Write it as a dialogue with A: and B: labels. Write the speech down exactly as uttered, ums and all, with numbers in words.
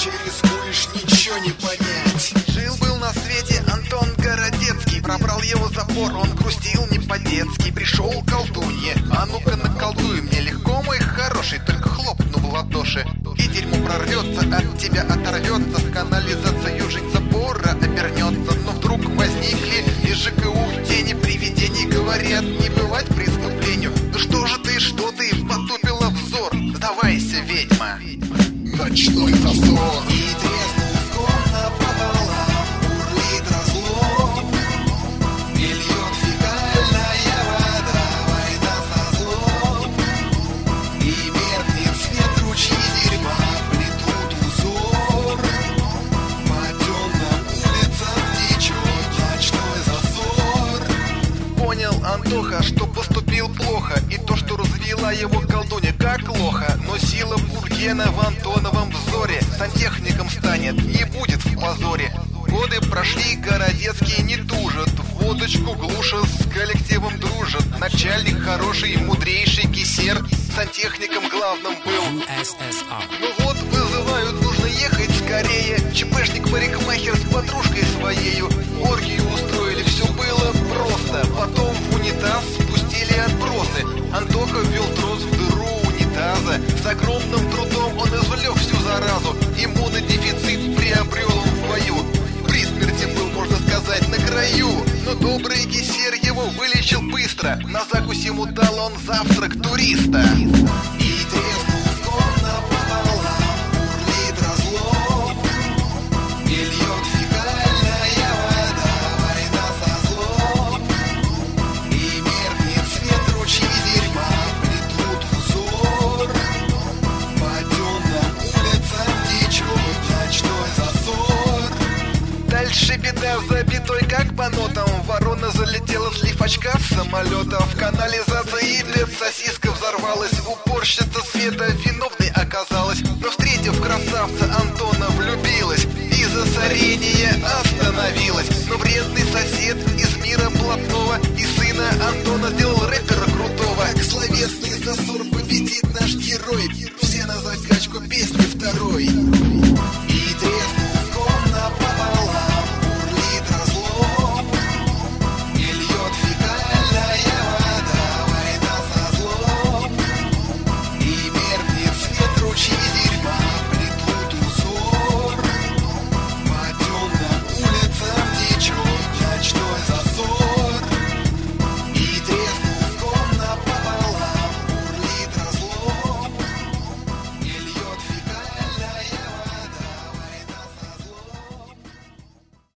A: иначе рискуешь ничего не понять.
B: Жил-был на свете Антон Городецкий, пробрал его запор, он грустил не по-детски. Пришел к колдунье, а ну-ка наколдуй мне легко, мой хороший, только хлопну в ладоши. И дерьмо прорвется, от тебя оторвется, в канализацию жить запора обернется. Но вдруг возникли из ЖКУ тени привидений, говорят, не бывать преступлению. Ну что же ты, что ты, потупила взор, сдавайся, ведьма.
A: Ночной засор.
B: И треснул скорно пополам, бурлит разлом, и льет фекальная вода, война со злом. И меркнет свет, ручьи дерьма плетут узор, по темным улицам течет ночной засор. Понял Антоха, что поступил плохо, и то, что развела его колдунья, как лоха. Но сила Бургена в Антоновом взоре, сантехником станет и будет в позоре. Годы прошли, Городецкий не тужит, водочку глушит, с коллективом дружит. Начальник хороший, мудрейший кисер, сантехником главным был. Ну вот, вызывают, нужно ехать скорее. ЧПшник-парикмахер с подружкой своею оргию устроили, все было просто. Потом в унитаз спустили отбросы. Антоха ввел трос в дыру унитаза. С огромным трудом он извлек всю заразу. Иммунодефицит приобрел он в бою. При смерти был, можно сказать, на краю. Но добрый кисер его вылечил быстро. На закусь ему дал он завтрак туриста. И треснул скорно пополам, бурлит разлом, и льет фекальная вода, война со злом. И меркнет свет, ручьи дерьма плетут узор, по темным улицам течет ночной засор. Дальше беда, забитой как по нотам. Ворона залетела, слив очка с самолета. В канализации лет сосиска взорвалась. Уборщица Света виновной оказалась. Но встретив красавца, Антона влюбилась. И засорение остановилось. Но вредный сосед из мира блатного и сына Антона сделал рэпера крутого. Словесный засор победит наш герой. Все на закачку песни второй.